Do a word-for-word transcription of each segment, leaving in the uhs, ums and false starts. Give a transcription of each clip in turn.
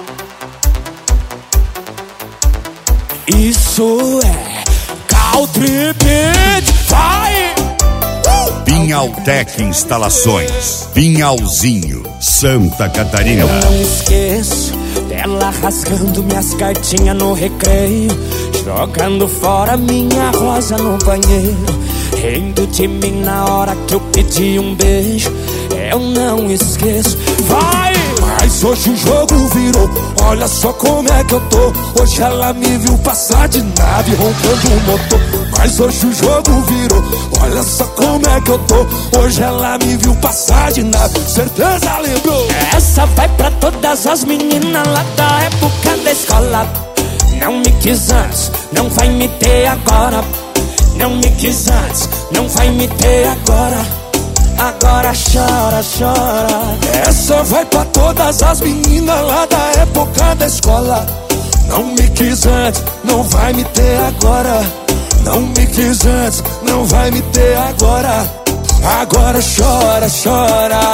Isso é Country Beat, vai! Pinhaltec Instalações, Pinhalzinho, Santa Catarina. Eu não esqueço dela rasgando minhas cartinhas no recreio, jogando fora minha rosa no banheiro, rindo de mim na hora que eu pedi um beijo. Eu não esqueço, vai! Mas hoje o jogo virou, olha só como é que eu tô. Hoje ela me viu passar de nave roncando o motor. Mas hoje o jogo virou, olha só como é que eu tô. Hoje ela me viu passar de nave, certeza lembrou. Essa vai pra todas as meninas lá da época da escola. Não me quis antes, não vai me ter agora. Não me quis antes, não vai me ter agora. Agora chora, chora. Essa vai pra todas as meninas lá da época da escola. Não me quis antes, não vai me ter agora. Não me quis antes, não vai me ter agora. Agora chora, chora.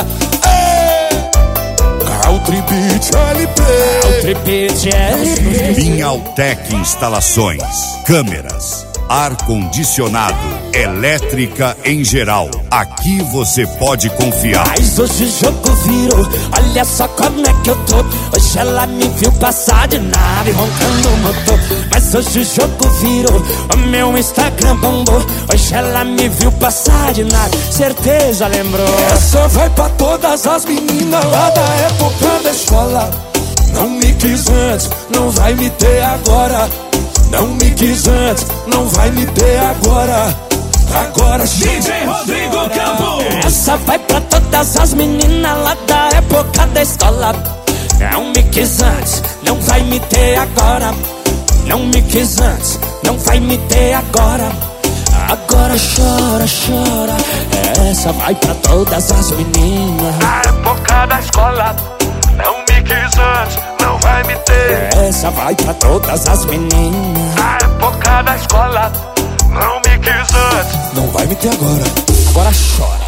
Country Beat L P. Country Beat L P. Pinhaltec Instalações, câmeras, ar-condicionado, elétrica em geral. Aqui você pode confiar. Mas hoje o jogo virou, olha só como é que eu tô. Hoje ela me viu passar de nave roncando o motor. Mas hoje o jogo virou, o meu Instagram bombou. Hoje ela me viu passar de nave, certeza lembrou. Essa vai pra todas as meninas lá da época da escola. Não me quis antes, não vai me ter agora. Não me quis antes, não vai me ter agora. Agora chora, D J Rodrigo Campos. Essa vai pra todas as meninas lá da época da escola. Não me quis antes, não vai me ter agora. Não me quis antes, não vai me ter agora. Agora chora, chora. Essa vai pra todas as meninas na época da escola. Não me quis antes, não vai me ter. Essa vai pra todas as meninas na época da escola. Não me quis antes, não vai me ter agora. Agora chora.